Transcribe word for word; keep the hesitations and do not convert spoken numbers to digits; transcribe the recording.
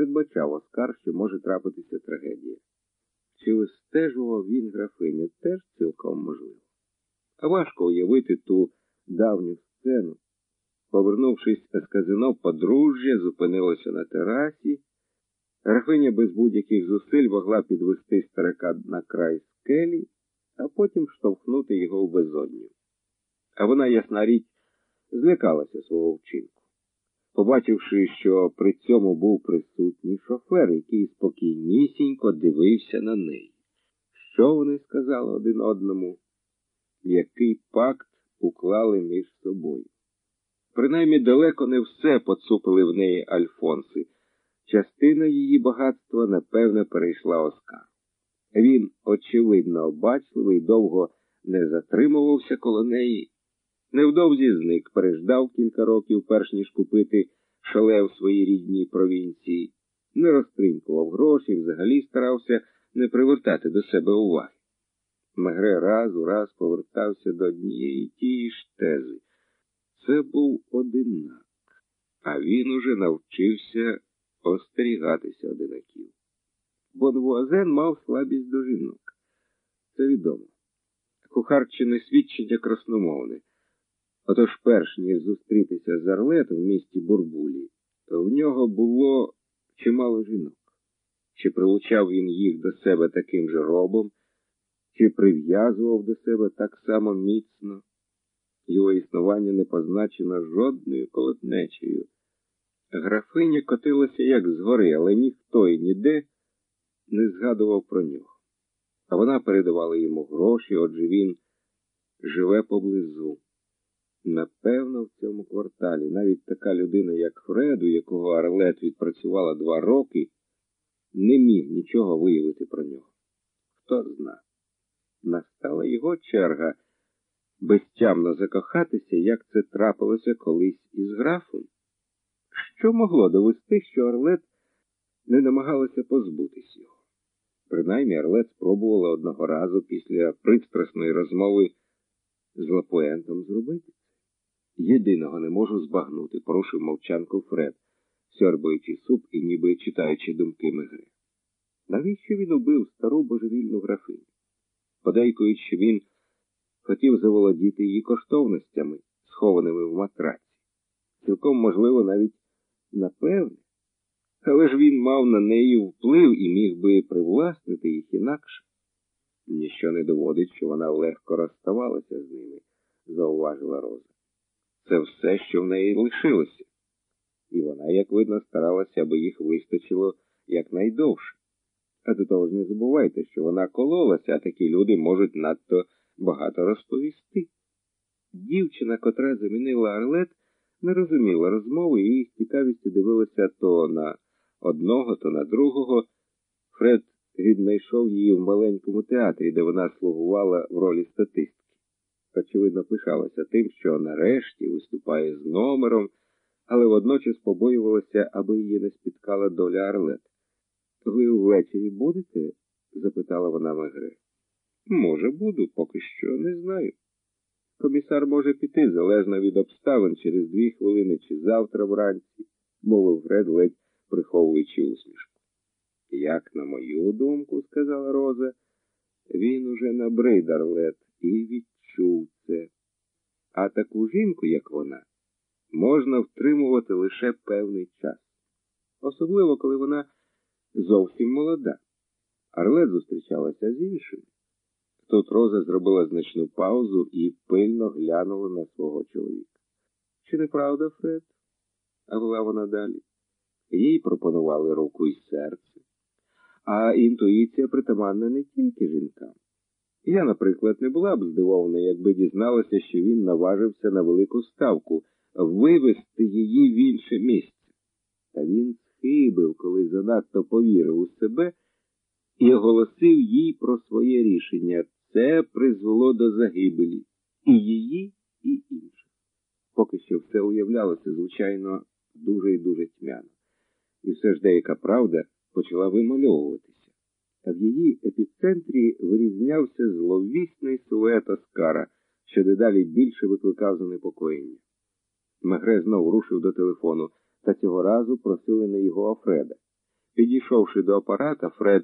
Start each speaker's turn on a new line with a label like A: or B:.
A: передбачав Оскар, що може трапитися трагедія. Чи вистежував він графиню? Теж цілком можливо. А важко уявити ту давню сцену. Повернувшись з казино, подружжя зупинилося на терасі. Графиня без будь-яких зусиль могла підвести старика на край скелі, а потім штовхнути його в безодню. А вона, ясна річ, злякалася свого вчинку, побачивши, що при цьому був присутній шофер, який спокійнісінько дивився на неї. Що вони сказали один одному? Який пакт уклали між собою? Принаймні далеко не все поцупили в неї альфонси. Частина її багатства, напевне, перейшла Оскару. Він, очевидно, обачливий, довго не затримувався коло неї. Невдовзі зник, переждав кілька років, перш ніж купити шале в своїй рідній провінції. Не розтринькував гроші, взагалі старався не привертати до себе уваги. Мегре раз у раз повертався до однієї тієї ж тези. Це був одинак, а він уже навчився остерігатися одинаків. Бонвуазен мав слабість до жінок. Це відомо. Кухарчине свідчення красномовне. Отож, перш ніж зустрітися з Арлет в місті Бурбулі, то в нього було чимало жінок. Чи прилучав він їх до себе таким же робом, чи прив'язував до себе так само міцно. Його існування не позначено жодною колотнечею. Графиня котилася як згори, але ніхто і ніде не згадував про нього. А вона передавала йому гроші, отже він живе поблизу. Напевно, в цьому кварталі навіть така людина, як Фреду, якого Арлет відпрацювала два роки, не міг нічого виявити про нього. Хто зна. Настала його черга безтямно закохатися, як це трапилося колись із графом. Що могло довести, що Арлет не намагалася позбутись його? Принаймні, Арлет спробувала одного разу після пристрасної розмови з Лапуентом зробити це. Єдиного не можу збагнути, порушив мовчанку Фред, сьорбаючи суп і ніби читаючи думки Мегре. Навіщо він убив стару божевільну графиню? Подейкують, що він хотів заволодіти її коштовностями, схованими в матраці. Цілком можливо навіть напевне. Але ж він мав на неї вплив і міг би привласнити їх інакше. Ніщо не доводить, що вона легко розставалася з ними, зауважила Роза. Це все, що в неї лишилося. І вона, як видно, старалася, аби їх вистачило якнайдовше. А до того ж не забувайте, що вона кололася, а такі люди можуть надто багато розповісти. Дівчина, котра замінила Арлет, не розуміла розмови і з цікавістю дивилася то на одного, то на другого. Фред віднайшов її в маленькому театрі, де вона слугувала в ролі статистки. Очевидно, пишалася тим, що нарешті виступає з номером, але водночас побоювалася, аби її не спіткала доля Арлет. «Ви ввечері будете?» – запитала вона Мегре. «Може, буду, поки що не знаю. Комісар може піти, залежно від обставин, через дві хвилини чи завтра вранці», – мовив Фред, ледь приховуючи усмішку. «Як на мою думку, – сказала Роза, – він уже набрид Арлет і відчув це. А таку жінку, як вона, можна втримувати лише певний час. Особливо, коли вона зовсім молода. Арлет зустрічалася з іншими». Тут Роза зробила значну паузу і пильно глянула на свого чоловіка. «Чи не правда, Фред?» – а вела вона далі. Їй пропонували руку і серце. А інтуїція притаманна не тільки жінкам. Я, наприклад, не була б здивована, якби дізналася, що він наважився на велику ставку – вивести її в інше місце. Та він схибив, коли занадто повірив у себе і оголосив їй про своє рішення. Це призвело до загибелі і її, і інших. Поки що все уявлялося, звичайно, дуже і дуже тьмяно. І все ж деяка правда почала вимальовуватися. А в її епіцентрі вирізнявся зловісний силует Оскара, що дедалі більше викликав занепокоєння. Мегре знов рушив до телефону, та цього разу просили не його, а Фреда. Підійшовши до апарата, Фред